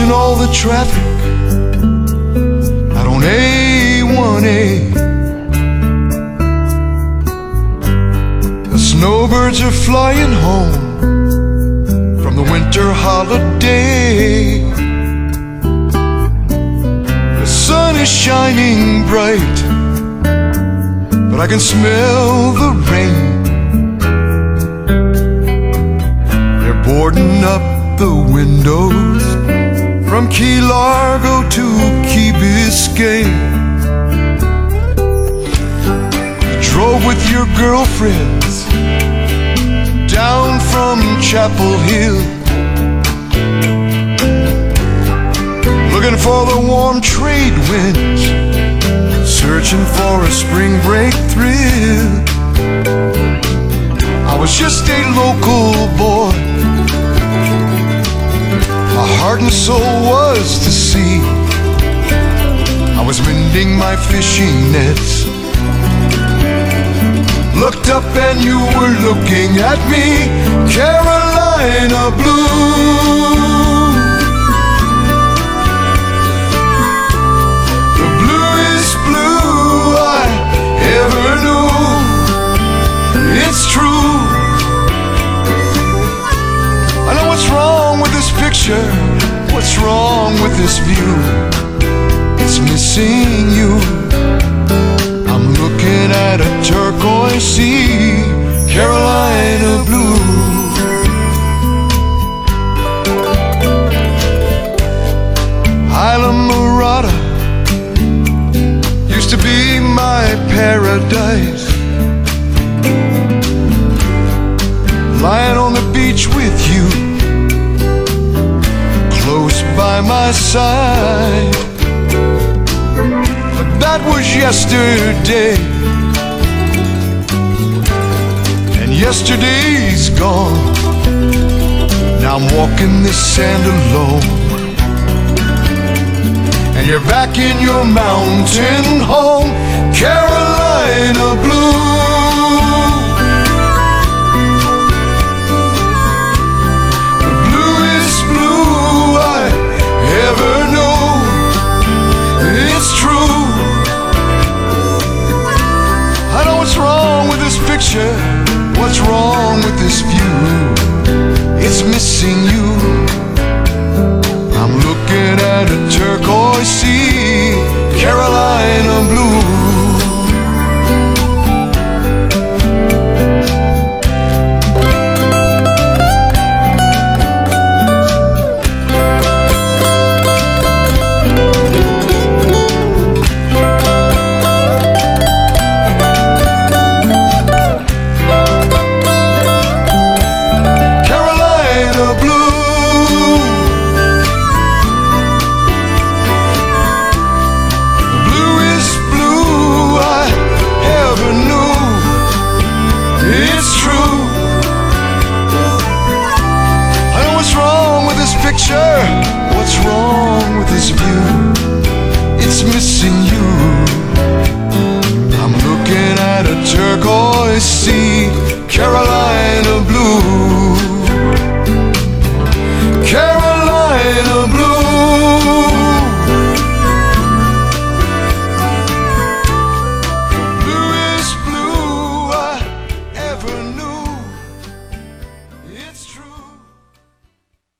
watching all the traffic out on A1A. The snowbirds are flying home from the winter holiday. The sun is shining bright, but I can smell the rain. They're boarding up the windows from Key Largo to Key Biscayne. You drove with your girlfriends down from Chapel Hill, looking for the warm trade winds, searching for a spring break thrill. I was just a local boy, my heart and soul was to sea. I was mending my fishing nets, looked up and you were looking at me, Carolina blue. The bluest blue I ever knew. It's true. I know what's wrong with this picture, what's wrong with this view. It's missing you. I'm looking at a turquoise sea, Carolina blue. Islamorada used to be my paradise, lying on the beach with you, close by my side. But that was yesterday, and yesterday's gone. Now I'm walking this sand alone, and you're back in your mountain home, Carolina blue. The bluest blue I ever know. It's true. I know what's wrong with this picture, what's wrong with this view. It's missing you.